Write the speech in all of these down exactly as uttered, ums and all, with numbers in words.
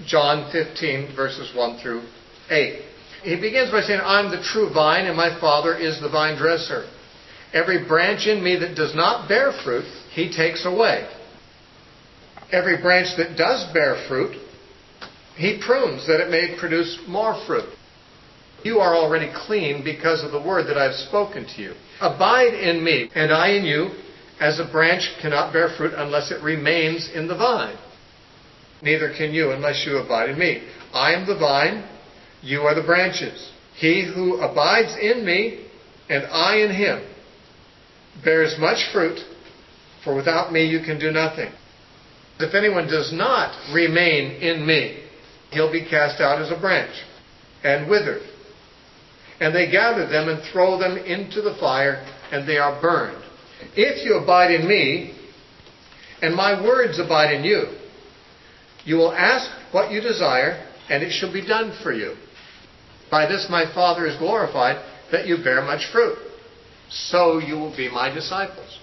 John fifteen, verses one through eight. He begins by saying, I'm the true vine, and my Father is the vine dresser. Every branch in me that does not bear fruit, He takes away. Every branch that does bear fruit, He prunes, that it may produce more fruit. You are already clean because of the word that I have spoken to you. Abide in me, and I in you, as a branch cannot bear fruit unless it remains in the vine. Neither can you unless you abide in me. I am the vine, you are the branches. He who abides in me, and I in him, bears much fruit, for without me you can do nothing. If anyone does not remain in me, he'll be cast out as a branch and withered. And they gather them and throw them into the fire, and they are burned. If you abide in me, and my words abide in you, you will ask what you desire, and it shall be done for you. By this my Father is glorified, that you bear much fruit. So you will be my disciples.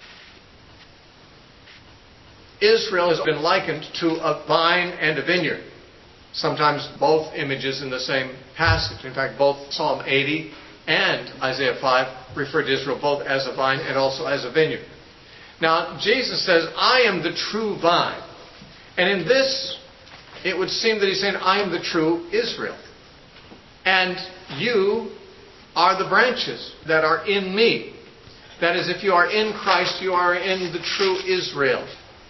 Israel has been likened to a vine and a vineyard. Sometimes both images in the same passage. In fact, both Psalm eighty and Isaiah five refer to Israel both as a vine and also as a vineyard. Now, Jesus says, I am the true vine. And in this, it would seem that he's saying, I am the true Israel. And you are the branches that are in me. That is, if you are in Christ, you are in the true Israel.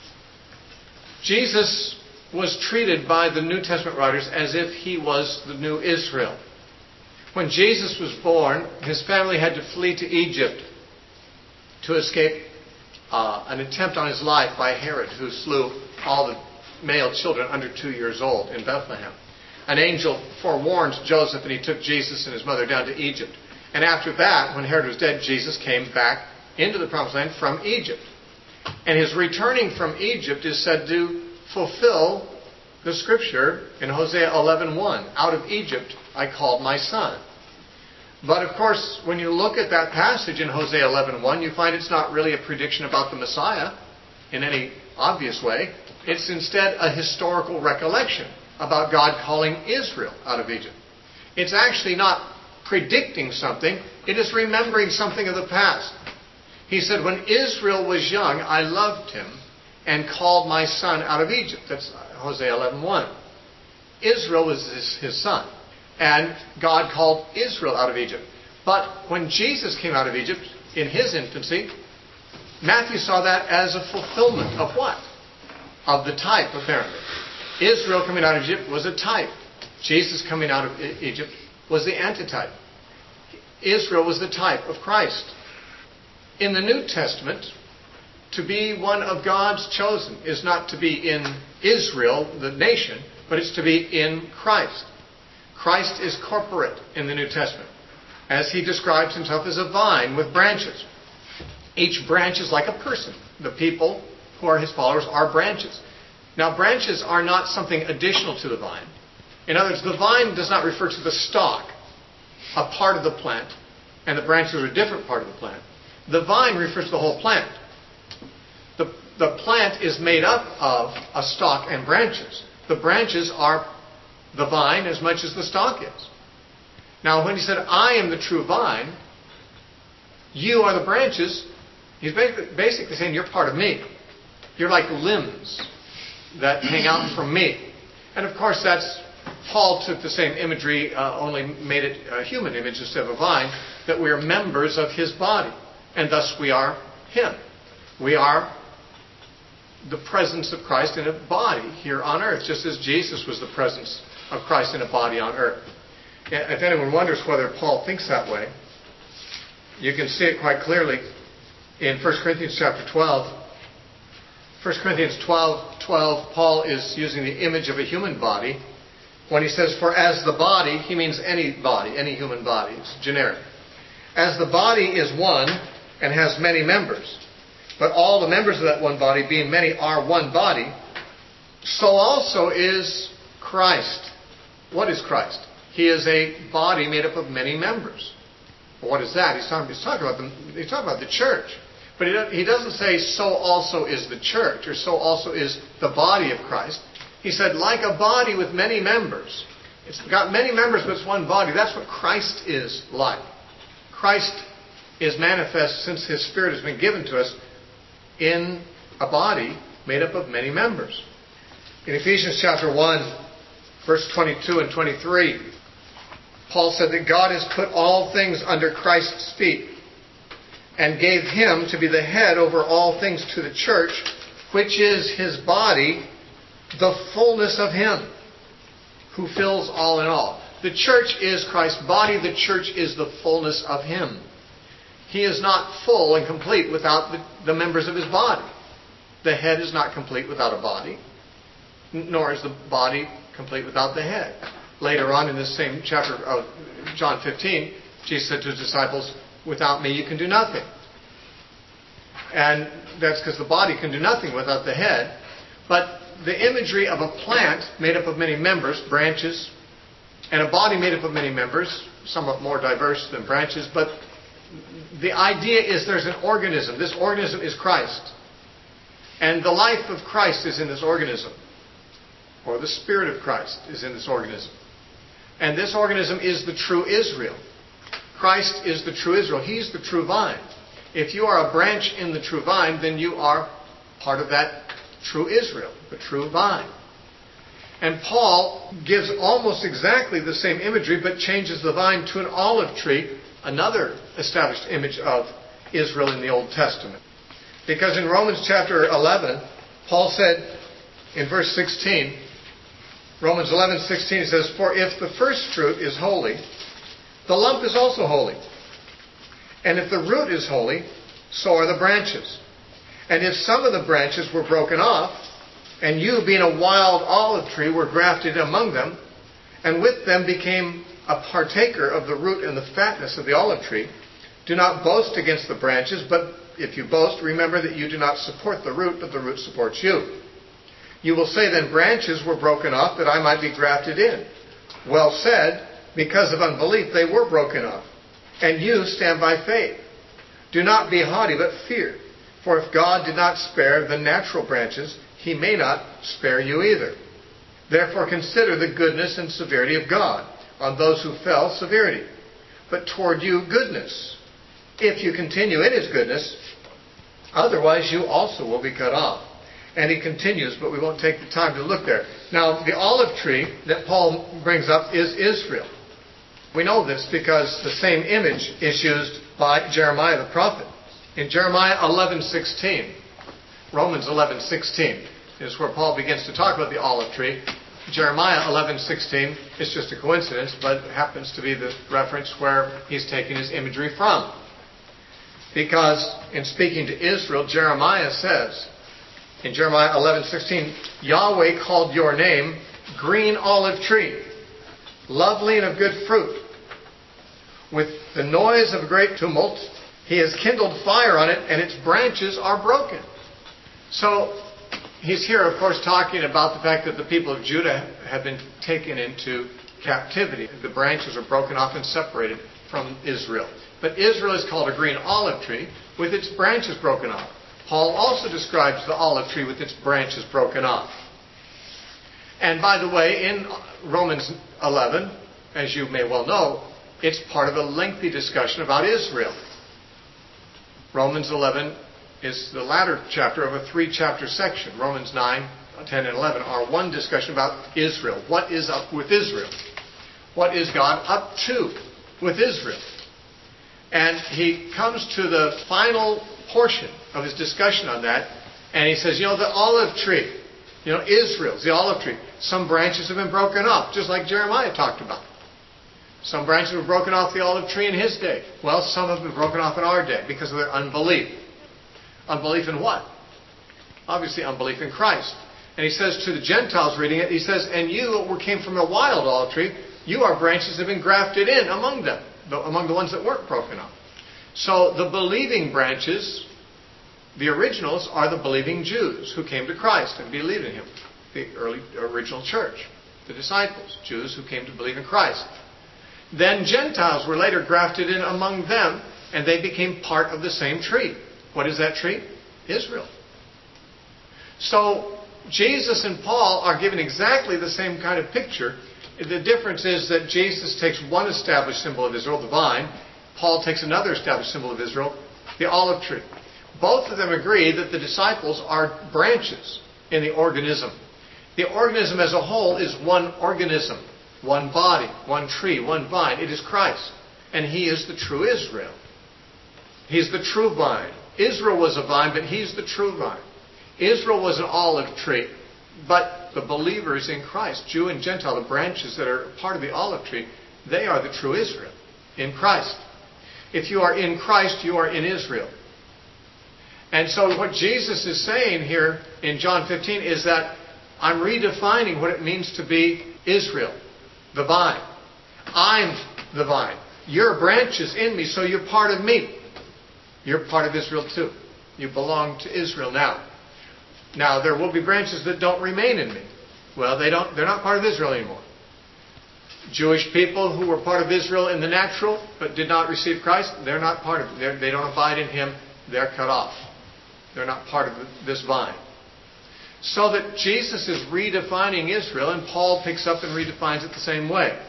Jesus was treated by the New Testament writers as if he was the new Israel. When Jesus was born, his family had to flee to Egypt to escape uh, an attempt on his life by Herod, who slew all the male children under two years old in Bethlehem. An angel forewarned Joseph, and he took Jesus and his mother down to Egypt. And after that, when Herod was dead, Jesus came back into the Promised Land from Egypt. And his returning from Egypt is said to fulfill the scripture in Hosea eleven one. Out of Egypt I called my son. But of course, when you look at that passage in Hosea eleven one, you find it's not really a prediction about the Messiah in any obvious way. It's instead a historical recollection about God calling Israel out of Egypt. It's actually not predicting something. It is remembering something of the past. He said, when Israel was young, I loved him and called my son out of Egypt. That's Hosea eleven one. Israel was his, his son. And God called Israel out of Egypt. But when Jesus came out of Egypt in his infancy, Matthew saw that as a fulfillment of what? Of the type, apparently. Israel coming out of Egypt was a type. Jesus coming out of Egypt was the antitype. Israel was the type of Christ. In the New Testament, to be one of God's chosen is not to be in Israel, the nation, but it's to be in Christ. Christ is corporate in the New Testament, as he describes himself as a vine with branches. Each branch is like a person. The people who are his followers are branches. Now, branches are not something additional to the vine. In other words, the vine does not refer to the stalk, a part of the plant, and the branches are a different part of the plant. The vine refers to the whole plant. The, the plant is made up of a stalk and branches. The branches are the vine as much as the stalk is. Now, when he said, I am the true vine, you are the branches, he's basically, basically saying, you're part of me. You're like limbs that hang out from me. And of course, that's Paul took the same imagery, uh, only made it a human image instead of a vine, that we are members of his body. And thus we are him. We are the presence of Christ in a body here on earth, just as Jesus was the presence of Christ in a body on earth. If anyone wonders whether Paul thinks that way, you can see it quite clearly in First Corinthians chapter twelve. First Corinthians twelve twelve, Paul is using the image of a human body. When he says, for as the body, he means any body, any human body. It's generic. As the body is one and has many members, but all the members of that one body, being many, are one body, so also is Christ. What is Christ? He is a body made up of many members. Well, what is that? He's talking, he's talking about the, he's talking about the church. But he doesn't say, so also is the church, or so also is the body of Christ. He said, like a body with many members. It's got many members, but it's one body. That's what Christ is like. Christ is manifest since His Spirit has been given to us in a body made up of many members. In Ephesians chapter one, verse twenty-two and twenty-three, Paul said that God has put all things under Christ's feet and gave Him to be the head over all things to the church, which is His body, the fullness of Him who fills all in all. The church is Christ's body. The church is the fullness of Him. He is not full and complete without the, the members of His body. The head is not complete without a body, nor is the body complete without the head. Later on in this same chapter of John fifteen, Jesus said to His disciples, without me you can do nothing. And that's because the body can do nothing without the head. But the imagery of a plant made up of many members, branches, and a body made up of many members, somewhat more diverse than branches, but the idea is there's an organism. This organism is Christ. And the life of Christ is in this organism. Or the Spirit of Christ is in this organism. And this organism is the true Israel. Christ is the true Israel. He's the true vine. If you are a branch in the true vine, then you are part of that true Israel, the true vine. And Paul gives almost exactly the same imagery, but changes the vine to an olive tree, another established image of Israel in the Old Testament. Because in Romans chapter eleven, Paul said in verse sixteen, Romans eleven sixteen says, for if the first fruit is holy, the lump is also holy. And if the root is holy, so are the branches. And if some of the branches were broken off, and you, being a wild olive tree, were grafted among them, and with them became a partaker of the root and the fatness of the olive tree, do not boast against the branches, but if you boast, remember that you do not support the root, but the root supports you. You will say then, branches were broken off that I might be grafted in. Well said, because of unbelief they were broken off. And you stand by faith. Do not be haughty, but fear. For if God did not spare the natural branches, He may not spare you either. Therefore consider the goodness and severity of God. On those who fell, severity. But toward you, goodness. If you continue in His goodness, otherwise you also will be cut off. And he continues, but we won't take the time to look there. Now, the olive tree that Paul brings up is Israel. We know this because the same image is used by Jeremiah the prophet. In Jeremiah eleven sixteen, Romans eleven sixteen is where Paul begins to talk about the olive tree. Jeremiah eleven sixteen is just a coincidence, but it happens to be the reference where he's taking his imagery from. Because in speaking to Israel, Jeremiah says, in Jeremiah eleven sixteen, Yahweh called your name green olive tree, lovely and of good fruit. With the noise of great tumult, He has kindled fire on it, and its branches are broken. So, he's here, of course, talking about the fact that the people of Judah have been taken into captivity. The branches are broken off and separated from Israel. But Israel is called a green olive tree with its branches broken off. Paul also describes the olive tree with its branches broken off. And by the way, in Romans eleven, as you may well know, it's part of a lengthy discussion about Israel. Romans eleven is the latter chapter of a three-chapter section. Romans nine, ten, and eleven are one discussion about Israel. What is up with Israel? What is God up to with Israel? And he comes to the final portion of his discussion on that, and he says, you know, the olive tree, you know, Israel's the olive tree. Some branches have been broken off, just like Jeremiah talked about. Some branches were broken off the olive tree in his day. Well, some have been broken off in our day because of their unbelief. Unbelief in what? Obviously, unbelief in Christ. And he says to the Gentiles reading it, he says, and you came from a wild olive tree, you are branches that have been grafted in among them, among the ones that weren't broken off. So the believing branches, the originals, are the believing Jews who came to Christ and believed in Him. The early original church, the disciples, Jews who came to believe in Christ. Then Gentiles were later grafted in among them, and they became part of the same tree. What is that tree? Israel. So Jesus and Paul are given exactly the same kind of picture. The difference is that Jesus takes one established symbol of Israel, the vine. Paul takes another established symbol of Israel, the olive tree. Both of them agree that the disciples are branches in the organism. The organism as a whole is one organism, one body, one tree, one vine. It is Christ. And He is the true Israel. He's the true vine. Israel was a vine, but He's the true vine. Israel was an olive tree, but the believers in Christ, Jew and Gentile, the branches that are part of the olive tree, they are the true Israel in Christ. If you are in Christ, you are in Israel. And so what Jesus is saying here in John fifteen is that I'm redefining what it means to be Israel, the vine. I'm the vine. You're branches in me, so you're part of me. You're part of Israel too. You belong to Israel now. Now, there will be branches that don't remain in me. Well, they don't, they're not part of Israel anymore. Jewish people who were part of Israel in the natural but did not receive Christ, they're not part of it. They don't abide in Him. They're cut off. They're not part of this vine. So that Jesus is redefining Israel, and Paul picks up and redefines it the same way.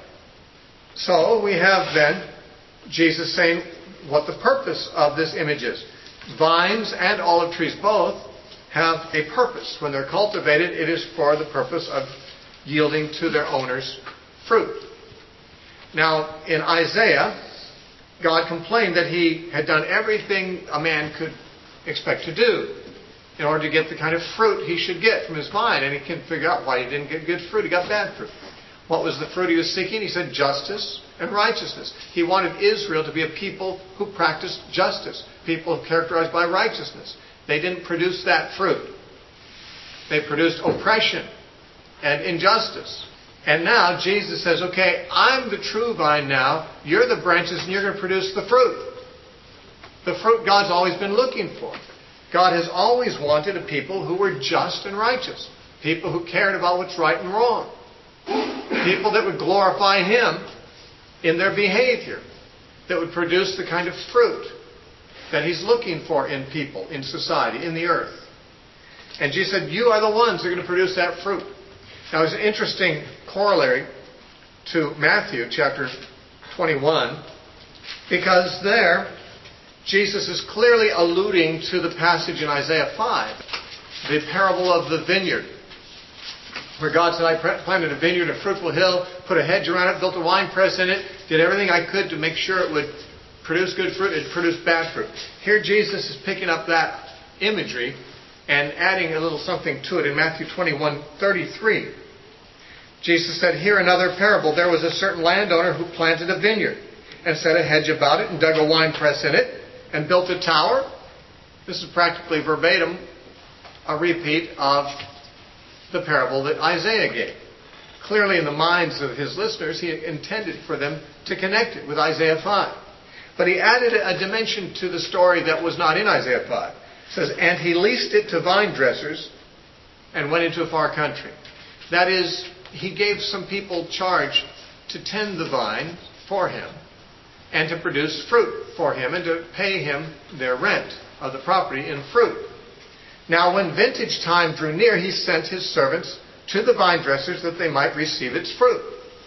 So we have then Jesus saying what the purpose of this image is. Vines and olive trees both have a purpose. When they're cultivated, it is for the purpose of yielding to their owners fruit. Now, in Isaiah, God complained that He had done everything a man could expect to do in order to get the kind of fruit he should get from his vine. And he can figure out why he didn't get good fruit. He got bad fruit. What was the fruit he was seeking? He said justice and righteousness. He wanted Israel to be a people who practiced justice, people characterized by righteousness. They didn't produce that fruit. They produced oppression and injustice. And now Jesus says, okay, I'm the true vine now. You're the branches and you're going to produce the fruit. The fruit God's always been looking for. God has always wanted a people who were just and righteous. People who cared about what's right and wrong. People that would glorify Him in their behavior. That would produce the kind of fruit that He's looking for in people, in society, in the earth. And Jesus said, you are the ones who are going to produce that fruit. Now, there's an interesting corollary to Matthew chapter twenty-one, because there Jesus is clearly alluding to the passage in Isaiah five, the parable of the vineyard, where God said, I planted a vineyard, a fruitful hill, put a hedge around it, built a wine press in it, did everything I could to make sure it would produce good fruit. It produced bad fruit. Here Jesus is picking up that imagery and adding a little something to it in Matthew twenty-one thirty-three. Jesus said, here another parable. There was a certain landowner who planted a vineyard and set a hedge about it and dug a wine press in it and built a tower. This is practically verbatim a repeat of the parable that Isaiah gave. Clearly in the minds of his listeners, he intended for them to connect it with Isaiah five. But he added a dimension to the story that was not in Isaiah five. It says, and he leased it to vine dressers and went into a far country. That is, he gave some people charge to tend the vine for him and to produce fruit for him and to pay him their rent of the property in fruit. Now when vintage time drew near, he sent his servants to the vine dressers that they might receive its fruit.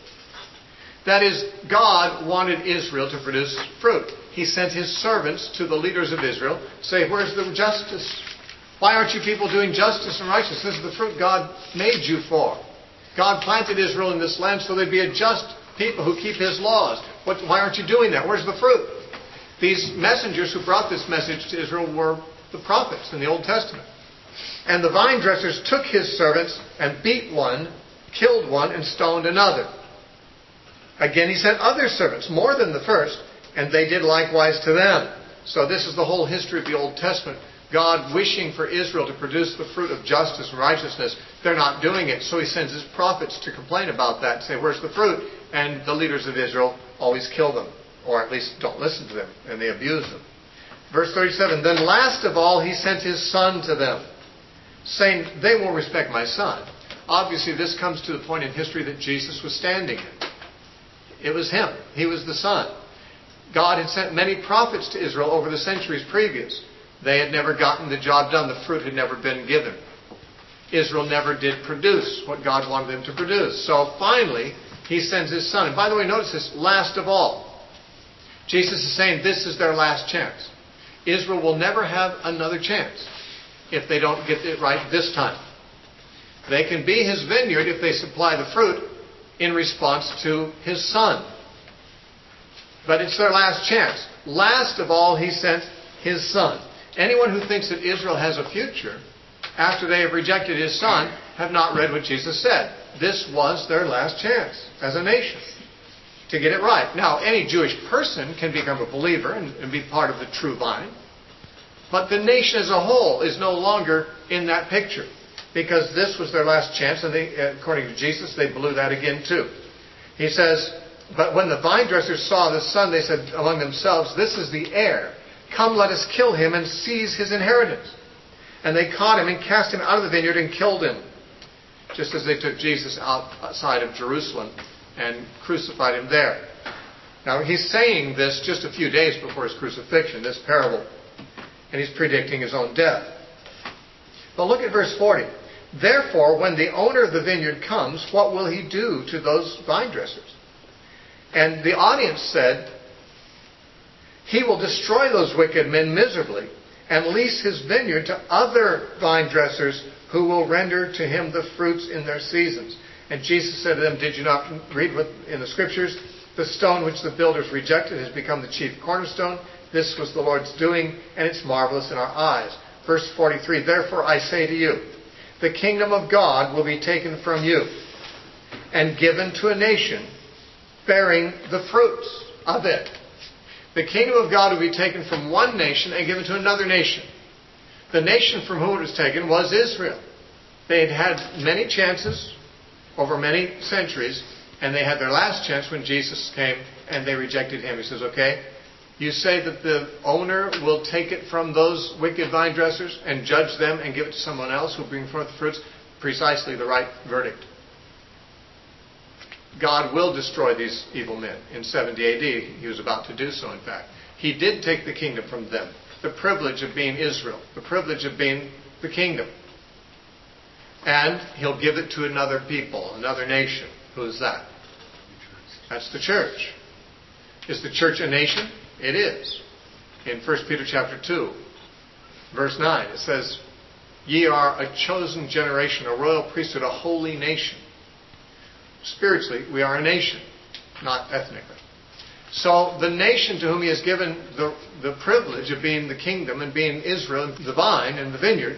That is, God wanted Israel to produce fruit. He sent His servants to the leaders of Israel, say, where's the justice? Why aren't you people doing justice and righteousness? This is the fruit God made you for. God planted Israel in this land so they'd be a just people who keep His laws. What, why aren't you doing that? Where's the fruit? These messengers who brought this message to Israel were the prophets in the Old Testament. And the vine dressers took His servants and beat one, killed one, and stoned another. Again, He sent other servants, more than the first, and they did likewise to them. So this is the whole history of the Old Testament. God wishing for Israel to produce the fruit of justice and righteousness. They're not doing it, so He sends His prophets to complain about that and say, where's the fruit? And the leaders of Israel always kill them, or at least don't listen to them, and they abuse them. Verse thirty-seven, then last of all He sent His Son to them, saying, they won't respect my Son. Obviously this comes to the point in history that Jesus was standing in. It was Him. He was the Son. God had sent many prophets to Israel over the centuries previous. They had never gotten the job done. The fruit had never been given. Israel never did produce what God wanted them to produce. So finally, he sends his son. And by the way, notice this, last of all. Jesus is saying this is their last chance. Israel will never have another chance if they don't get it right this time. They can be his vineyard if they supply the fruit in response to his son. But it's their last chance. Last of all, he sent his son. Anyone who thinks that Israel has a future after they have rejected his son have not read what Jesus said. This was their last chance as a nation to get it right. Now, any Jewish person can become a believer and, and be part of the true vine. But the nation as a whole is no longer in that picture, because this was their last chance, and they, according to Jesus, they blew that again too. He says, but when the vine dressers saw the son, they said among themselves, this is the heir. Come, let us kill him and seize his inheritance. And they caught him and cast him out of the vineyard and killed him, just as they took Jesus outside of Jerusalem and crucified him there. Now, he's saying this just a few days before his crucifixion, this parable, and he's predicting his own death. But look at verse forty. Therefore, when the owner of the vineyard comes, what will he do to those vine dressers? And the audience said, he will destroy those wicked men miserably and lease his vineyard to other vine dressers who will render to him the fruits in their seasons. And Jesus said to them, did you not read what, in the Scriptures, the stone which the builders rejected has become the chief cornerstone. This was the Lord's doing, and it's marvelous in our eyes. Verse forty-three, therefore I say to you, the kingdom of God will be taken from you and given to a nation bearing the fruits of it. The kingdom of God will be taken from one nation and given to another nation. The nation from whom it was taken was Israel. They had had many chances over many centuries, and they had their last chance when Jesus came and they rejected him. He says, okay, you say that the owner will take it from those wicked vine dressers and judge them and give it to someone else who will bring forth the fruits. Precisely the right verdict. God will destroy these evil men. In seventy A D, he was about to do so, in fact. He did take the kingdom from them. The privilege of being Israel. The privilege of being the kingdom. And he'll give it to another people, another nation. Who is that? That's the church. Is the church a nation? It is. In First Peter chapter two, verse nine, it says, ye are a chosen generation, a royal priesthood, a holy nation. Spiritually, we are a nation, not ethnically. So the nation to whom he has given the, the privilege of being the kingdom and being Israel, the vine and the vineyard,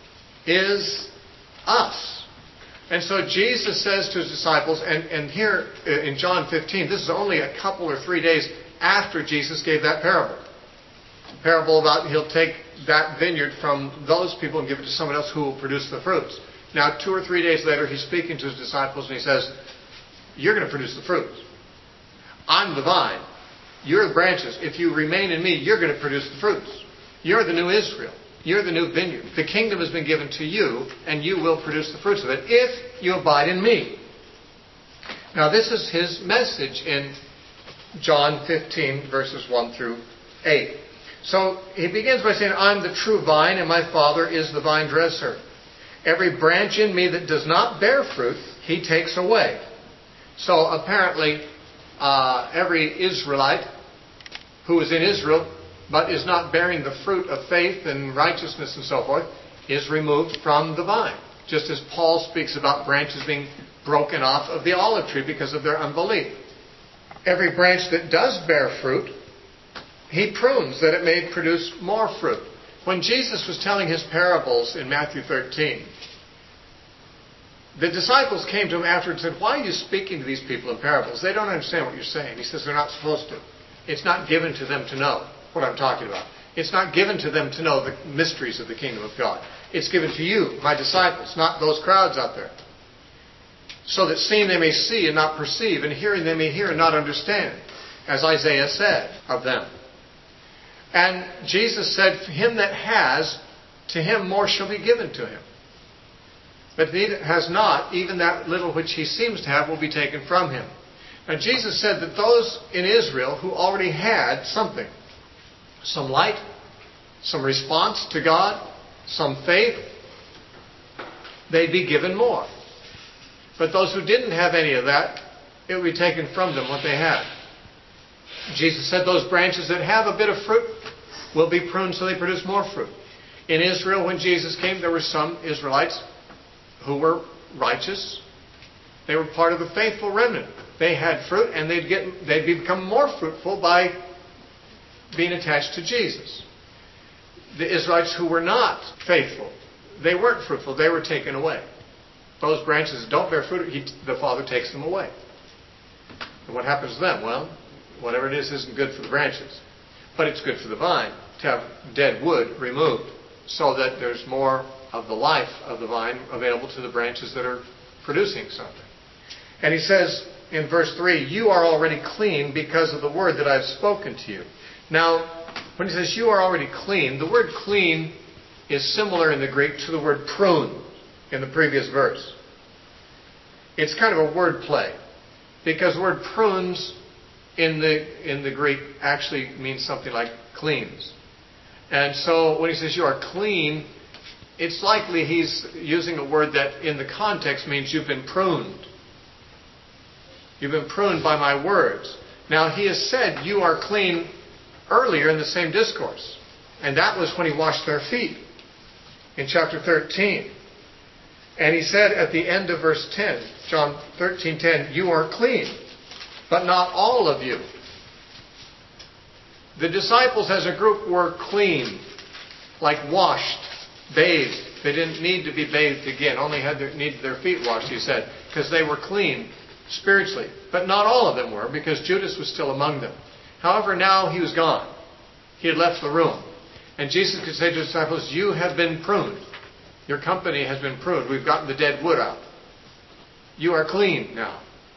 is us. And so Jesus says to his disciples, and, and here in John fifteen, this is only a couple or three days after Jesus gave that parable. The parable about he'll take that vineyard from those people and give it to someone else who will produce the fruits. Now, two or three days later, he's speaking to his disciples and he says, you're going to produce the fruits. I'm the vine. You're the branches. If you remain in me, you're going to produce the fruits. You're the new Israel. You're the new vineyard. The kingdom has been given to you, and you will produce the fruits of it if you abide in me. Now, this is his message in John fifteen, verses one through eight. So, he begins by saying, I'm the true vine, and my Father is the vine dresser. Every branch in me that does not bear fruit, he takes away. So apparently, uh, every Israelite who is in Israel, but is not bearing the fruit of faith and righteousness and so forth, is removed from the vine. Just as Paul speaks about branches being broken off of the olive tree because of their unbelief. Every branch that does bear fruit, he prunes that it may produce more fruit. When Jesus was telling his parables in Matthew thirteen, the disciples came to him afterwards and said, why are you speaking to these people in parables? They don't understand what you're saying. He says they're not supposed to. It's not given to them to know what I'm talking about. It's not given to them to know the mysteries of the kingdom of God. It's given to you, my disciples, not those crowds out there. So that seeing they may see and not perceive, and hearing they may hear and not understand, as Isaiah said of them. And Jesus said, him that has, to him more shall be given to him. But he that has not, even that little which he seems to have will be taken from him. Now Jesus said that those in Israel who already had something, some light, some response to God, some faith, they'd be given more. But those who didn't have any of that, it would be taken from them what they had. Jesus said those branches that have a bit of fruit will be pruned so they produce more fruit. In Israel, when Jesus came, there were some Israelites who were righteous. They were part of the faithful remnant. They had fruit, and they'd get they'd become more fruitful by being attached to Jesus. The Israelites who were not faithful, they weren't fruitful. They were taken away. Those branches that don't bear fruit, he, the Father takes them away. And what happens to them? Well, whatever it is isn't good for the branches. But it's good for the vine to have dead wood removed so that there's more of the life of the vine available to the branches that are producing something. And he says in verse three, you are already clean because of the word that I've spoken to you. Now, when he says you are already clean, the word clean is similar in the Greek to the word prune in the previous verse. It's kind of a word play because the word prunes in the in the Greek actually means something like cleans. And so when he says you are clean, it's likely he's using a word that in the context means you've been pruned. You've been pruned by my words. Now he has said you are clean earlier in the same discourse. And that was when he washed their feet in chapter thirteen. And he said at the end of verse ten, John thirteen ten, you are clean, but not all of you. The disciples as a group were clean, like washed, bathed. They didn't need to be bathed again, only had their, needed their feet washed, he said, because they were clean spiritually. But not all of them were, because Judas was still among them. However, now he was gone. He had left the room. And Jesus could say to the disciples, you have been pruned. Your company has been pruned. We've gotten the dead wood out. You are clean now.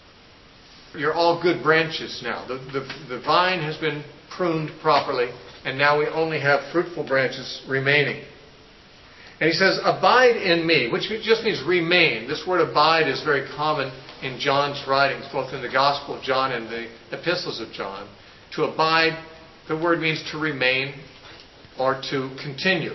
You're all good branches now. The, the, the vine has been pruned properly, and now we only have fruitful branches remaining. And he says, abide in me, which just means remain. This word abide is very common in John's writings, both in the Gospel of John and the epistles of John. To abide, the word means to remain or to continue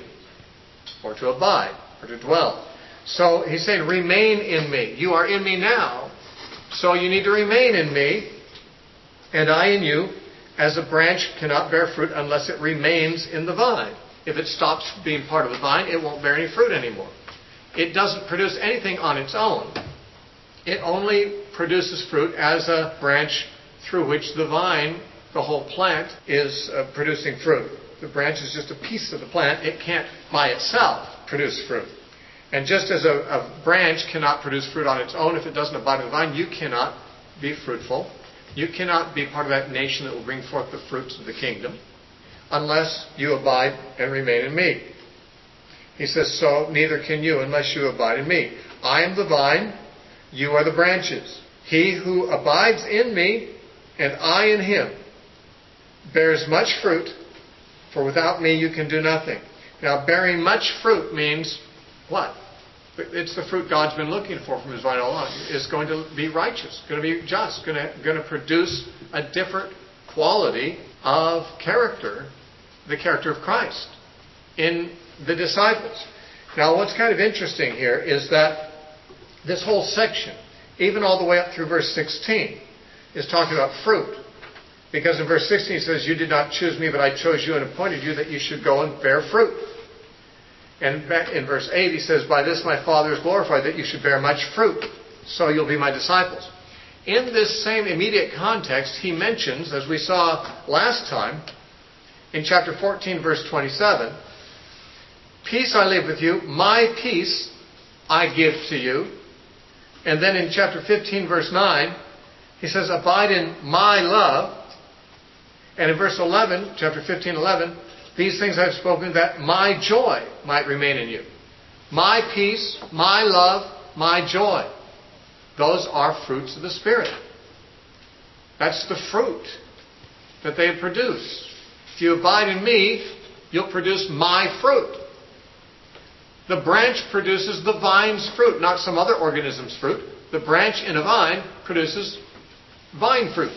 or to abide or to dwell. So he's saying, remain in me. You are in me now, so you need to remain in me, and I in you, as a branch cannot bear fruit unless it remains in the vine. If it stops being part of the vine, it won't bear any fruit anymore. It doesn't produce anything on its own. It only produces fruit as a branch through which the vine, the whole plant, is uh, producing fruit. The branch is just a piece of the plant. It can't by itself produce fruit. And just as a, a branch cannot produce fruit on its own if it doesn't abide in the vine, you cannot be fruitful. You cannot be part of that nation that will bring forth the fruits of the kingdom unless you abide and remain in me. He says, so neither can you unless you abide in me. I am the vine, you are the branches. He who abides in me and I in him bears much fruit, for without me you can do nothing. Now, bearing much fruit means what? It's the fruit God's been looking for from his vine all along. It's going to be righteous, going to be just, going to, going to produce a different quality of character, the character of Christ, in the disciples. Now, what's kind of interesting here is that this whole section, even all the way up through verse sixteen, is talking about fruit. Because in verse sixteen it says, you did not choose me, but I chose you and appointed you that you should go and bear fruit. And in verse eight he says, by this my Father is glorified, that you should bear much fruit, so you'll be my disciples. In this same immediate context, he mentions, as we saw last time, in chapter fourteen, verse twenty-seven, peace I leave with you, my peace I give to you. And then in chapter fifteen, verse nine, he says, abide in my love. And in verse eleven, chapter fifteen, eleven, these things I've spoken that my joy might remain in you. My peace, my love, my joy. Those are fruits of the Spirit. That's the fruit that they produce. If you abide in me, you'll produce my fruit. The branch produces the vine's fruit, not some other organism's fruit. The branch in a vine produces vine fruit.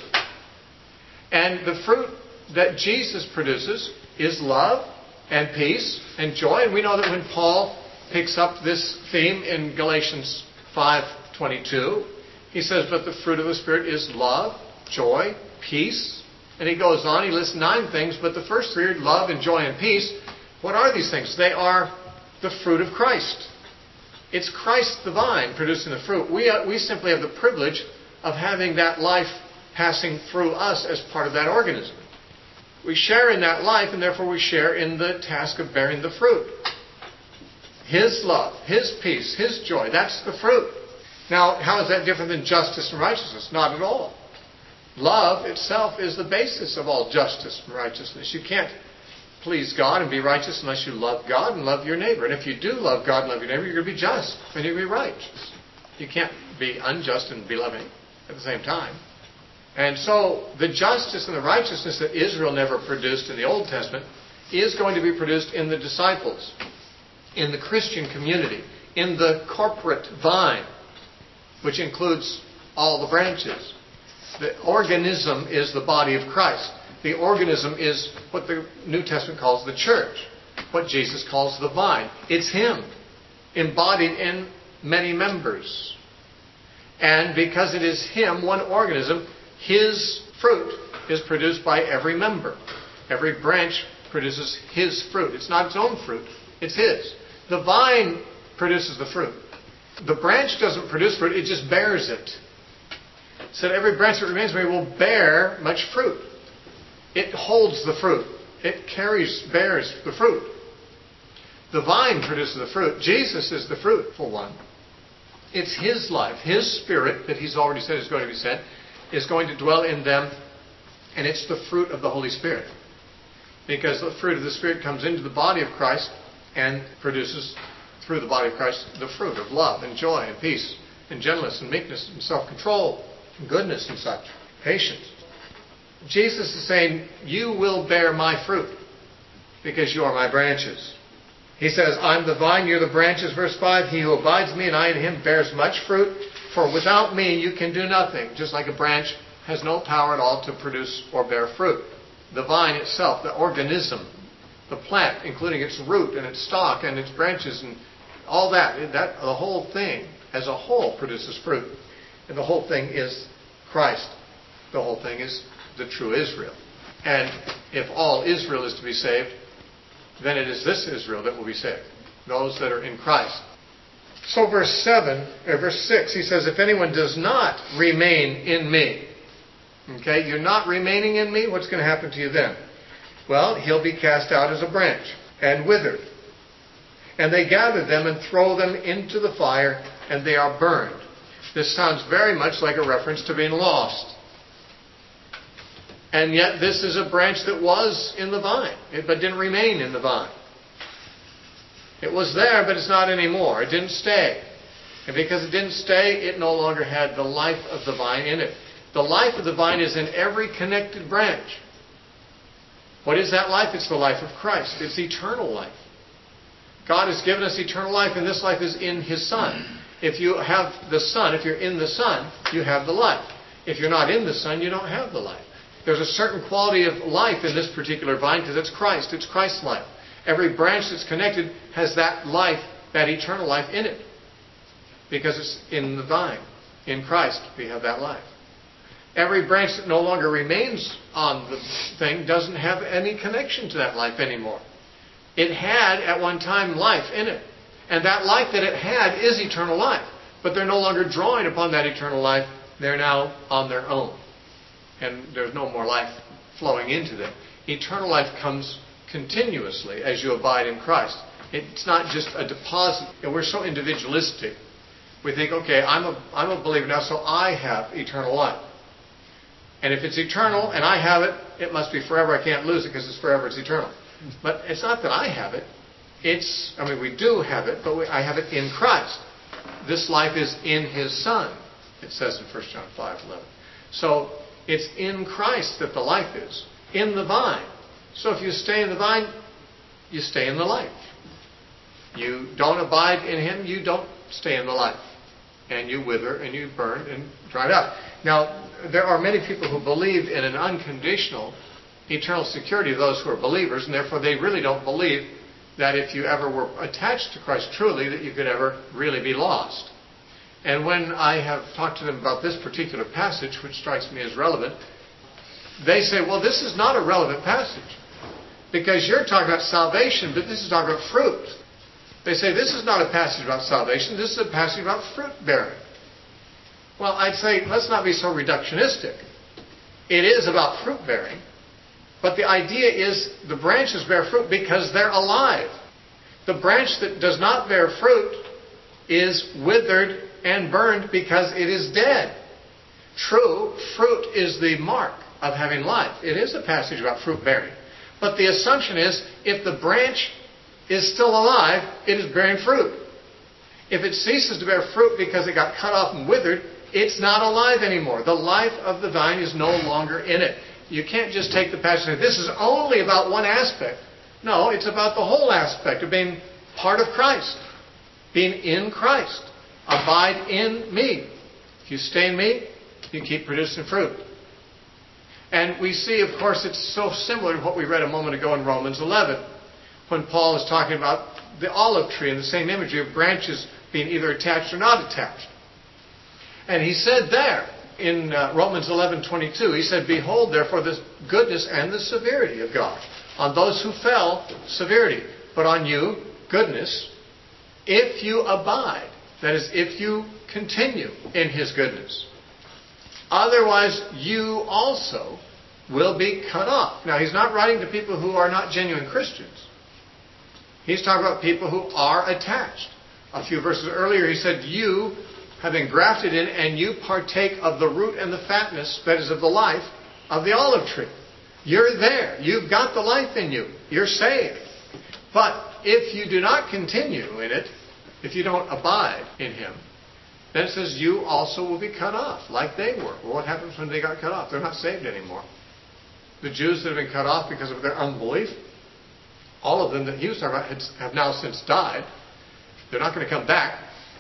And the fruit that Jesus produces is love and peace and joy. And we know that when Paul picks up this theme in Galatians five twenty-two. He says, but the fruit of the Spirit is love, joy, peace. And he goes on, he lists nine things, but the first three are love and joy and peace. What are these things? They are the fruit of Christ. It's Christ the vine producing the fruit. We, uh, we simply have the privilege of having that life passing through us as part of that organism. We share in that life, and therefore we share in the task of bearing the fruit. His love, His peace, His joy, that's the fruit. Now, how is that different than justice and righteousness? Not at all. Love itself is the basis of all justice and righteousness. You can't please God and be righteous unless you love God and love your neighbor. And if you do love God and love your neighbor, you're going to be just and you're going to be righteous. You can't be unjust and be loving at the same time. And so the justice and the righteousness that Israel never produced in the Old Testament is going to be produced in the disciples, in the Christian community, in the corporate vine, which includes all the branches. The organism is the body of Christ. The organism is what the New Testament calls the church, what Jesus calls the vine. It's Him, embodied in many members. And because it is Him, one organism, His fruit is produced by every member. Every branch produces His fruit. It's not its own fruit, it's His. The vine produces the fruit. The branch doesn't produce fruit, it just bears it. So that every branch that remains in me will bear much fruit. It holds the fruit. It carries, bears the fruit. The vine produces the fruit. Jesus is the fruit, for one. It's His life, His Spirit, that He's already said is going to be sent, is going to dwell in them, and it's the fruit of the Holy Spirit. Because the fruit of the Spirit comes into the body of Christ and produces, through the body of Christ, the fruit of love and joy and peace and gentleness and meekness and self-control and goodness and such, patience. Jesus is saying, you will bear my fruit because you are my branches. He says, I'm the vine, you're the branches. Verse five, he who abides in me and I in him bears much fruit. For without me you can do nothing. Just like a branch has no power at all to produce or bear fruit. The vine itself, the organism, the plant, including its root and its stalk and its branches and all that, that the whole thing as a whole produces fruit. And the whole thing is Christ. The whole thing is the true Israel. And if all Israel is to be saved, then it is this Israel that will be saved. Those that are in Christ. So verse seven, or verse six, he says, if anyone does not remain in me, okay, you're not remaining in me, what's going to happen to you then? Well, he'll be cast out as a branch and withered. And they gather them and throw them into the fire, and they are burned. This sounds very much like a reference to being lost. And yet this is a branch that was in the vine, but didn't remain in the vine. It was there, but it's not anymore. It didn't stay. And because it didn't stay, it no longer had the life of the vine in it. The life of the vine is in every connected branch. What is that life? It's the life of Christ. It's eternal life. God has given us eternal life, and this life is in His Son. If you have the Son, if you're in the Son, you have the life. If you're not in the Son, you don't have the life. There's a certain quality of life in this particular vine because it's Christ. It's Christ's life. Every branch that's connected has that life, that eternal life in it. Because it's in the vine. In Christ, we have that life. Every branch that no longer remains on the thing doesn't have any connection to that life anymore. It had at one time life in it. And that life that it had is eternal life. But they're no longer drawing upon that eternal life. They're now on their own. And there's no more life flowing into them. Eternal life comes continuously as you abide in Christ. It's not just a deposit. We're so individualistic. We think, okay, I'm a, I'm a believer now, so I have eternal life. And if it's eternal and I have it, it must be forever. I can't lose it because it's forever, it's eternal. But it's not that I have it. It's, I mean, we do have it, but we, I have it in Christ. This life is in His Son, it says in First John five eleven. So it's in Christ that the life is, in the vine. So if you stay in the vine, you stay in the life. You don't abide in Him, you don't stay in the life. And you wither and you burn and dry out. Now, there are many people who believe in an unconditional eternal security of those who are believers, and therefore they really don't believe that if you ever were attached to Christ truly, that you could ever really be lost. And when I have talked to them about this particular passage, which strikes me as relevant, they say, well, this is not a relevant passage, because you're talking about salvation, but this is talking about fruit. They say, this is not a passage about salvation, this is a passage about fruit bearing. Well, I'd say, let's not be so reductionistic. It is about fruit bearing, but the idea is the branches bear fruit because they're alive. The branch that does not bear fruit is withered and burned because it is dead. True, fruit is the mark of having life. It is a passage about fruit bearing. But the assumption is, if the branch is still alive, it is bearing fruit. If it ceases to bear fruit because it got cut off and withered, it's not alive anymore. The life of the vine is no longer in it. You can't just take the passage and say, this is only about one aspect. No, it's about the whole aspect of being part of Christ. Being in Christ. Abide in me. If you stay in me, you keep producing fruit. And we see, of course, it's so similar to what we read a moment ago in Romans eleven, when Paul is talking about the olive tree and the same imagery of branches being either attached or not attached. And he said there, in uh, Romans eleven twenty-two, he said, behold, therefore, the goodness and the severity of God. On those who fell, severity. But on you, goodness, if you abide. That is, if you continue in His goodness. Otherwise, you also will be cut off. Now, he's not writing to people who are not genuine Christians. He's talking about people who are attached. A few verses earlier, he said, you have been grafted in and you partake of the root and the fatness, that is, of the life of the olive tree. You're there. You've got the life in you. You're saved. But if you do not continue in it, if you don't abide in Him, then it says you also will be cut off, like they were. Well, what happens when they got cut off? They're not saved anymore. The Jews that have been cut off because of their unbelief, all of them that he was talking about have now since died. They're not going to come back.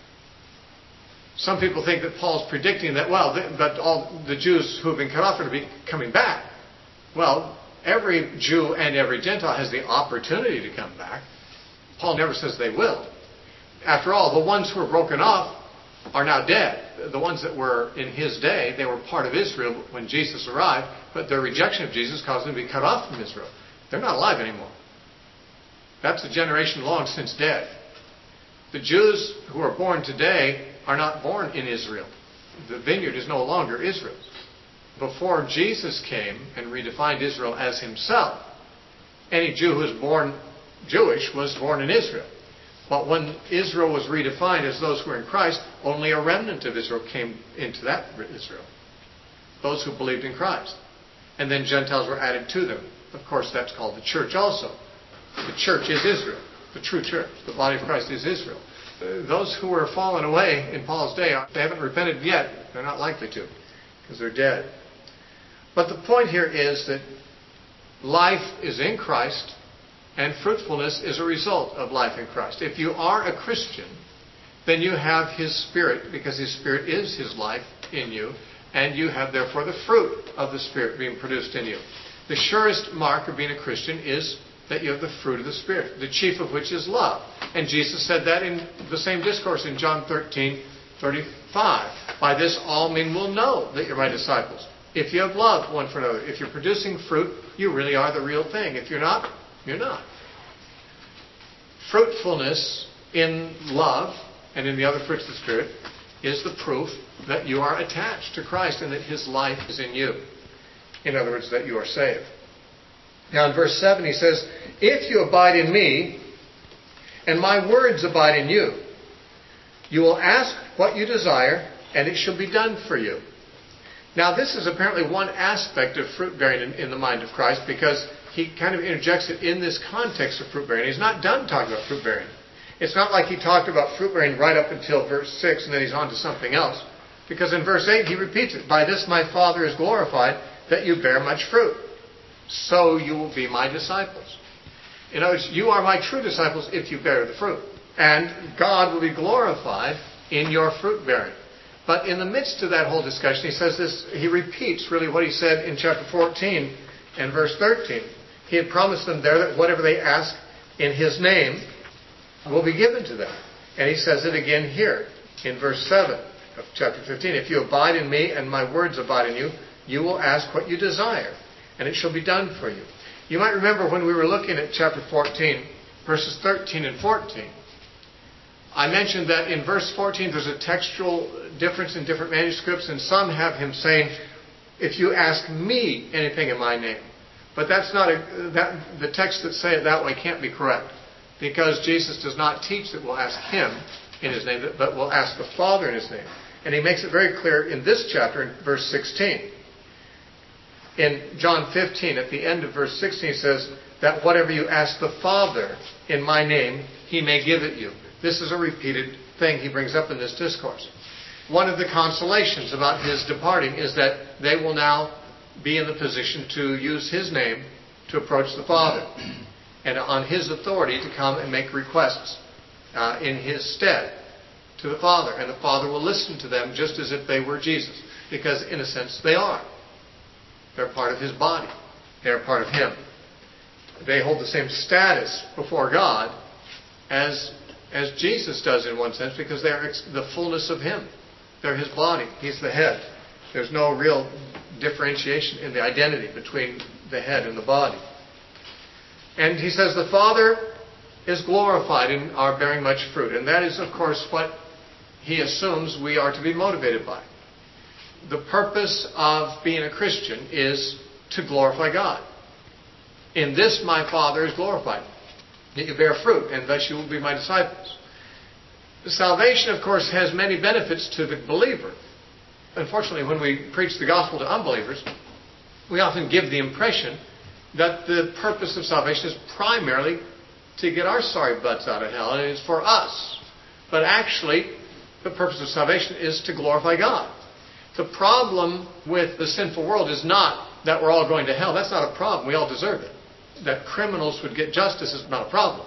Some people think that Paul's predicting that, well, that all the Jews who have been cut off are going to be coming back. Well, every Jew and every Gentile has the opportunity to come back. Paul never says they will. After all, the ones who were broken off are now dead. The ones that were in his day, they were part of Israel when Jesus arrived, but their rejection of Jesus caused them to be cut off from Israel. They're not alive anymore. That's a generation long since dead. The Jews who are born today are not born in Israel. The vineyard is no longer Israel's. Before Jesus came and redefined Israel as Himself, any Jew who was born Jewish was born in Israel. But when Israel was redefined as those who were in Christ, only a remnant of Israel came into that Israel. Those who believed in Christ. And then Gentiles were added to them. Of course, that's called the church also. The church is Israel. The true church. The body of Christ is Israel. Those who were fallen away in Paul's day, they haven't repented yet. They're not likely to, because they're dead. But the point here is that life is in Christ, and fruitfulness is a result of life in Christ. If you are a Christian, then you have His Spirit, because His Spirit is His life in you, and you have therefore the fruit of the Spirit being produced in you. The surest mark of being a Christian is that you have the fruit of the Spirit, the chief of which is love. And Jesus said that in the same discourse in John thirteen thirty-five. By this all men will know that you're my disciples, if you have love one for another. If you're producing fruit, you really are the real thing. If you're not, you're not. Fruitfulness in love and in the other fruits of the Spirit is the proof that you are attached to Christ and that His life is in you. In other words, that you are saved. Now in verse seven he says, if you abide in me, and my words abide in you, you will ask what you desire, and it shall be done for you. Now this is apparently one aspect of fruit bearing in, in the mind of Christ, because he kind of interjects it in this context of fruit bearing. He's not done talking about fruit bearing. It's not like he talked about fruit bearing right up until verse six and then he's on to something else. Because in verse eight he repeats it. By this my Father is glorified, that you bear much fruit. So you will be my disciples. In other words, you are my true disciples if you bear the fruit. And God will be glorified in your fruit bearing. But in the midst of that whole discussion, he says this, he repeats really what he said in chapter fourteen and verse thirteen. He had promised them there that whatever they ask, in His name will be given to them. And He says it again here in verse seven of chapter fifteen. If you abide in me and my words abide in you, you will ask what you desire, and it shall be done for you. You might remember when we were looking at chapter fourteen, verses thirteen and fourteen. I mentioned that in verse fourteen there's a textual difference in different manuscripts, and some have Him saying, if you ask me anything in my name. But that's not a, that, the texts that say it that way can't be correct, because Jesus does not teach that we'll ask Him in His name, but we'll ask the Father in His name. And He makes it very clear in this chapter, in verse sixteen. In John fifteen, at the end of verse sixteen, He says that whatever you ask the Father in my name, He may give it you. This is a repeated thing He brings up in this discourse. One of the consolations about His departing is that they will now be in the position to use His name to approach the Father, and on His authority to come and make requests uh, in His stead to the Father. And the Father will listen to them just as if they were Jesus, because in a sense they are. They're part of His body. They're part of Him. They hold the same status before God as, as Jesus does in one sense, because they're ex- the fullness of Him. They're His body. He's the head. There's no real differentiation in the identity between the head and the body. And He says the Father is glorified in our bearing much fruit. And that is, of course, what He assumes we are to be motivated by. The purpose of being a Christian is to glorify God. In this my Father is glorified, that you bear fruit, and thus you will be my disciples. Salvation, of course, has many benefits to the believer. Unfortunately, when we preach the gospel to unbelievers, we often give the impression that the purpose of salvation is primarily to get our sorry butts out of hell, and it's for us. But actually, the purpose of salvation is to glorify God. The problem with the sinful world is not that we're all going to hell. That's not a problem. We all deserve it. That criminals would get justice is not a problem.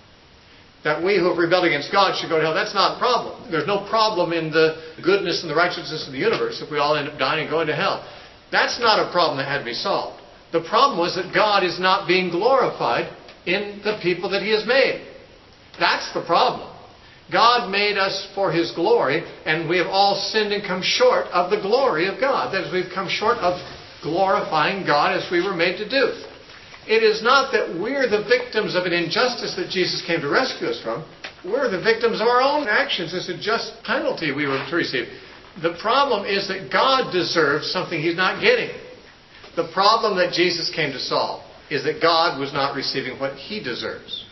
That we who have rebelled against God should go to hell, that's not a problem. There's no problem in the goodness and the righteousness of the universe if we all end up dying and going to hell. That's not a problem that had to be solved. The problem was that God is not being glorified in the people that He has made. That's the problem. God made us for His glory, and we have all sinned and come short of the glory of God. That is, we've come short of glorifying God as we were made to do. It is not that we're the victims of an injustice that Jesus came to rescue us from. We're the victims of our own actions. It's a just penalty we were to receive. The problem is that God deserves something He's not getting. The problem that Jesus came to solve is that God was not receiving what He deserves.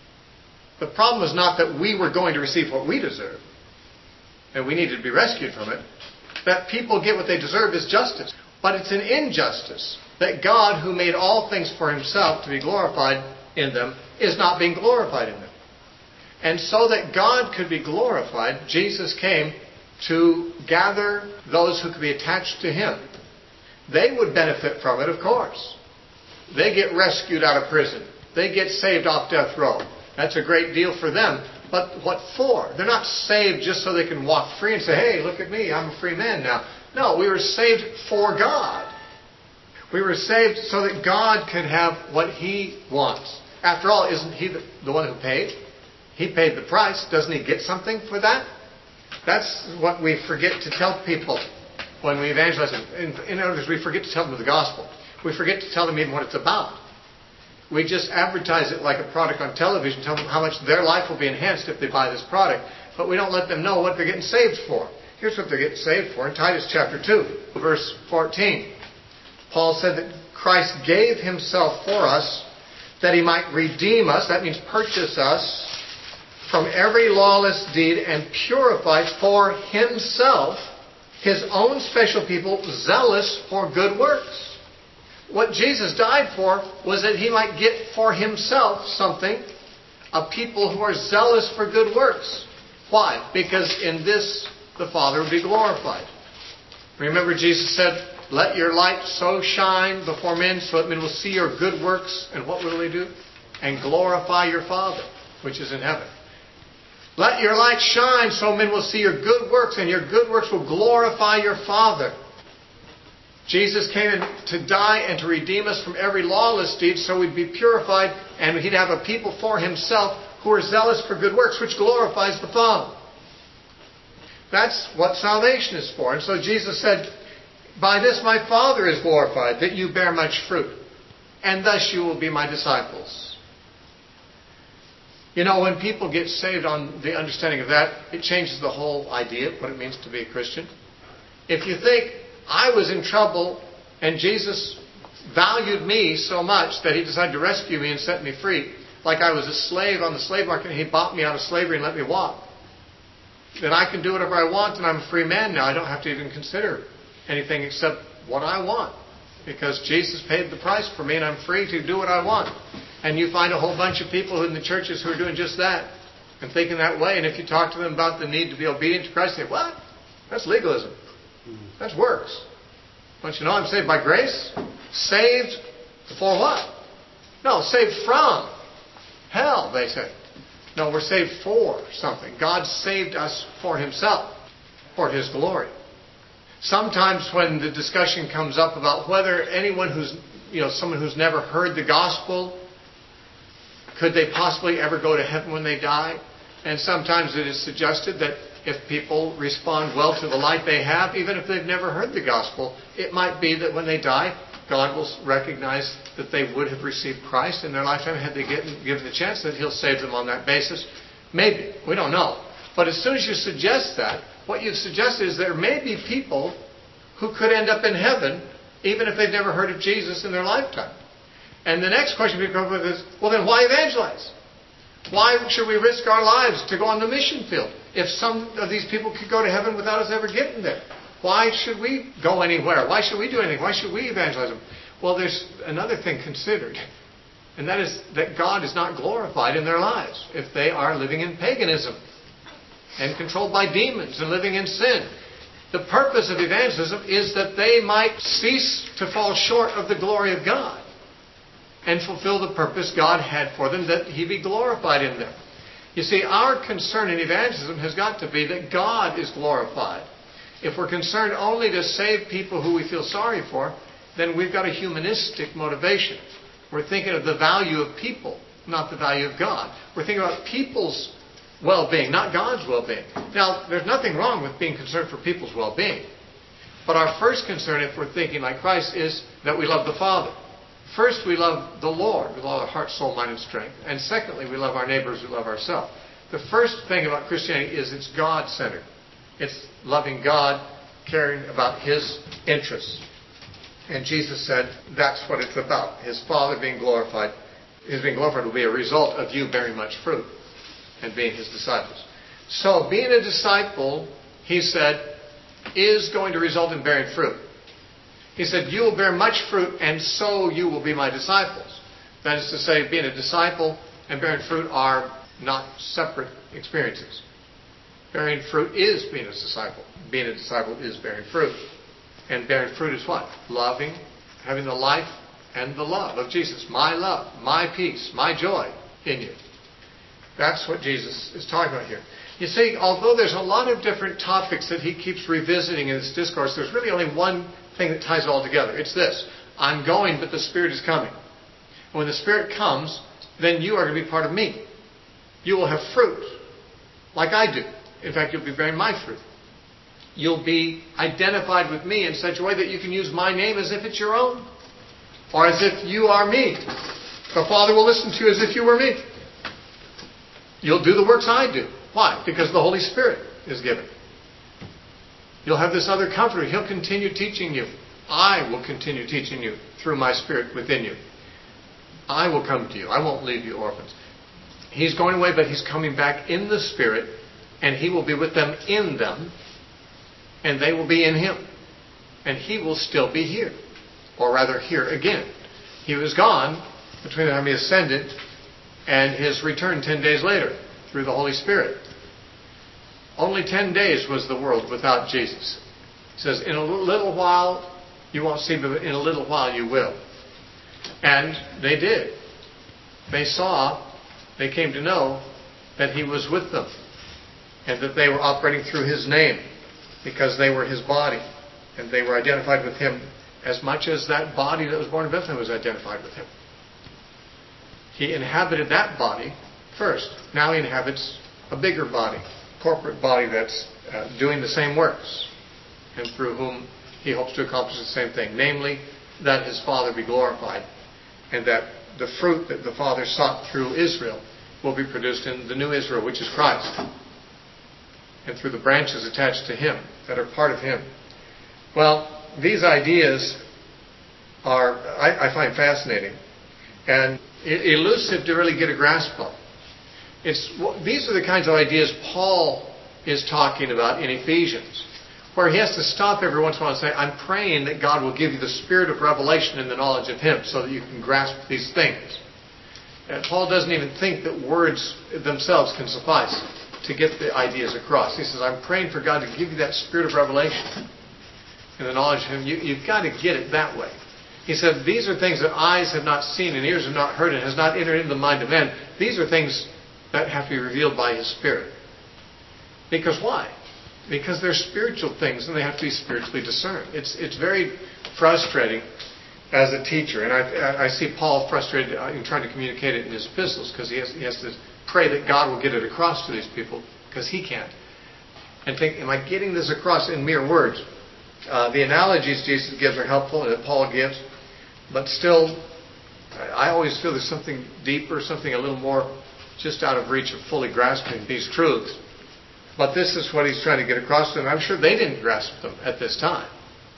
The problem is not that we were going to receive what we deserve, and we needed to be rescued from it. That people get what they deserve is justice. But it's an injustice that God, who made all things for Himself to be glorified in them, is not being glorified in them. And so that God could be glorified, Jesus came to gather those who could be attached to Him. They would benefit from it, of course. They get rescued out of prison. They get saved off death row. That's a great deal for them. But what for? They're not saved just so they can walk free and say, hey, look at me, I'm a free man now. No, we were saved for God. We were saved so that God could have what He wants. After all, isn't He the, the one who paid? He paid the price. Doesn't He get something for that? That's what we forget to tell people when we evangelize them. In, in other words, we forget to tell them the gospel. We forget to tell them even what it's about. We just advertise it like a product on television, tell them how much their life will be enhanced if they buy this product. But we don't let them know what they're getting saved for. Here's what they're getting saved for in Titus chapter two, verse fourteen. Paul said that Christ gave Himself for us that He might redeem us, that means purchase us, from every lawless deed and purify for Himself His own special people, zealous for good works. What Jesus died for was that He might get for Himself something, a people who are zealous for good works. Why? Because in this the Father will be glorified. Remember, Jesus said, let your light so shine before men so that men will see your good works. And what will they do? And glorify your Father, which is in heaven. Let your light shine so men will see your good works, and your good works will glorify your Father. Jesus came in to die and to redeem us from every lawless deed so we'd be purified and He'd have a people for Himself who are zealous for good works, which glorifies the Father. That's what salvation is for. And so Jesus said, by this my Father is glorified, that you bear much fruit, and thus you will be my disciples. You know, when people get saved on the understanding of that, it changes the whole idea of what it means to be a Christian. If you think, I was in trouble and Jesus valued me so much that He decided to rescue me and set me free, like I was a slave on the slave market and He bought me out of slavery and let me walk, then I can do whatever I want and I'm a free man now. I don't have to even consider anything except what I want, because Jesus paid the price for me and I'm free to do what I want. And you find a whole bunch of people in the churches who are doing just that and thinking that way. And if you talk to them about the need to be obedient to Christ, they say, what? That's legalism. That's works. Don't you know I'm saved by grace? Saved for what? No, saved from hell, they say. No, we're saved for something. God saved us for Himself, for His glory. Sometimes when the discussion comes up about whether anyone who's, you know, someone who's never heard the gospel, could they possibly ever go to heaven when they die? And sometimes it is suggested that if people respond well to the light they have, even if they've never heard the gospel, it might be that when they die, God will recognize that they would have received Christ in their lifetime had they given, given the chance, that He'll save them on that basis. Maybe. We don't know. But as soon as you suggest that, what you've suggested is there may be people who could end up in heaven even if they've never heard of Jesus in their lifetime. And the next question we come up with is, well then why evangelize? Why should we risk our lives to go on the mission field if some of these people could go to heaven without us ever getting there? Why should we go anywhere? Why should we do anything? Why should we evangelize them? Well, there's another thing considered, and that is that God is not glorified in their lives if they are living in paganism and controlled by demons and living in sin. The purpose of evangelism is that they might cease to fall short of the glory of God and fulfill the purpose God had for them, that He be glorified in them. You see, our concern in evangelism has got to be that God is glorified. If we're concerned only to save people who we feel sorry for, then we've got a humanistic motivation. We're thinking of the value of people, not the value of God. We're thinking about people's well-being, not God's well-being. Now, there's nothing wrong with being concerned for people's well-being. But our first concern, if we're thinking like Christ, is that we love the Father. First, we love the Lord with all our heart, soul, mind, and strength. And secondly, we love our neighbors, we love ourselves. The first thing about Christianity is it's God-centered. It's loving God, caring about His interests. And Jesus said that's what it's about. His Father being glorified. His being glorified will be a result of you bearing much fruit and being His disciples. So, being a disciple, He said, is going to result in bearing fruit. He said, you will bear much fruit, and so you will be my disciples. That is to say, being a disciple and bearing fruit are not separate experiences. Bearing fruit is being a disciple. Being a disciple is bearing fruit. And bearing fruit is what? Loving, having the life and the love of Jesus. My love, my peace, my joy in you. That's what Jesus is talking about here. You see, although there's a lot of different topics that He keeps revisiting in this discourse, there's really only one thing that ties it all together. It's this. I'm going, but the Spirit is coming. And when the Spirit comes, then you are going to be part of me. You will have fruit, like I do. In fact, you'll be bearing my fruit. You'll be identified with me in such a way that you can use my name as if it's your own, or as if you are me. The Father will listen to you as if you were me. You'll do the works I do. Why? Because the Holy Spirit is given. You'll have this other comforter. He'll continue teaching you. I will continue teaching you through my Spirit within you. I will come to you. I won't leave you orphans. He's going away, but He's coming back in the Spirit, and He will be with them in them, and they will be in Him. And He will still be here. Or rather, here again. He was gone between the time He ascended and His return ten days later through the Holy Spirit. Only ten days was the world without Jesus. He says, in a little while you won't see, but in a little while you will. And they did. They saw, they came to know that He was with them, and that they were operating through His name because they were His body, and they were identified with Him as much as that body that was born in Bethlehem was identified with him. He inhabited that body first. Now he inhabits a bigger body, corporate body that's uh, doing the same works, and through whom he hopes to accomplish the same thing, namely that his Father be glorified, and that the fruit that the Father sought through Israel will be produced in the new Israel, which is Christ, and through the branches attached to him that are part of him. Well, these ideas are, I, I find fascinating and elusive to really get a grasp of. It's, these are the kinds of ideas Paul is talking about in Ephesians, where he has to stop every once in a while and say, I'm praying that God will give you the spirit of revelation and the knowledge of him so that you can grasp these things. And Paul doesn't even think that words themselves can suffice to get the ideas across. He says, I'm praying for God to give you that spirit of revelation and the knowledge of him. You, you've got to get it that way. He said, these are things that eyes have not seen and ears have not heard and has not entered into the mind of men. These are things that have to be revealed by his Spirit. Because why? Because they're spiritual things and they have to be spiritually discerned. It's it's very frustrating as a teacher. And I, I see Paul frustrated in trying to communicate it in his epistles because he has, he has to pray that God will get it across to these people because he can't. And think, am I getting this across in mere words? Uh, the analogies Jesus gives are helpful and that Paul gives. But still, I always feel there's something deeper, something a little more just out of reach of fully grasping these truths. But this is what he's trying to get across to them. I'm sure they didn't grasp them at this time.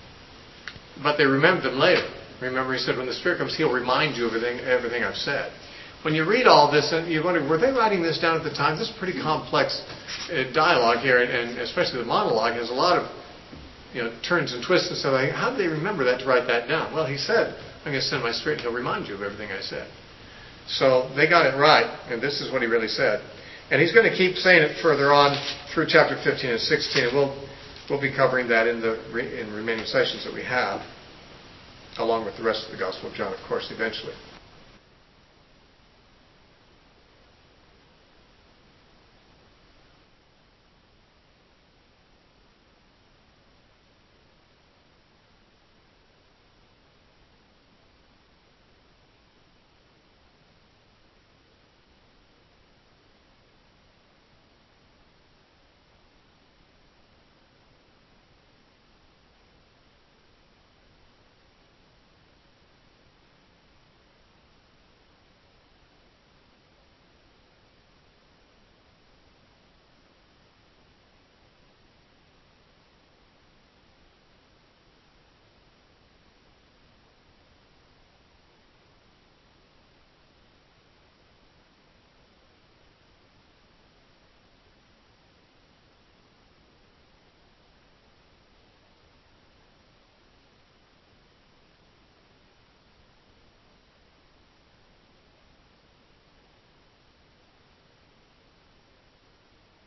But they remembered them later. Remember, he said, when the Spirit comes, he'll remind you of everything, everything I've said. When you read all this, and you wonder, were they writing this down at the time? This is pretty complex uh, dialogue here, and especially the monologue has a lot of you know, turns and twists and stuff. Like, how did they remember that to write that down? Well, he said, I'm going to send my Spirit, and he'll remind you of everything I said. So they got it right, and this is what he really said. And he's going to keep saying it further on through chapter fifteen and sixteen, and we'll we'll be covering that in the in remaining sessions that we have, along with the rest of the Gospel of John, of course, eventually.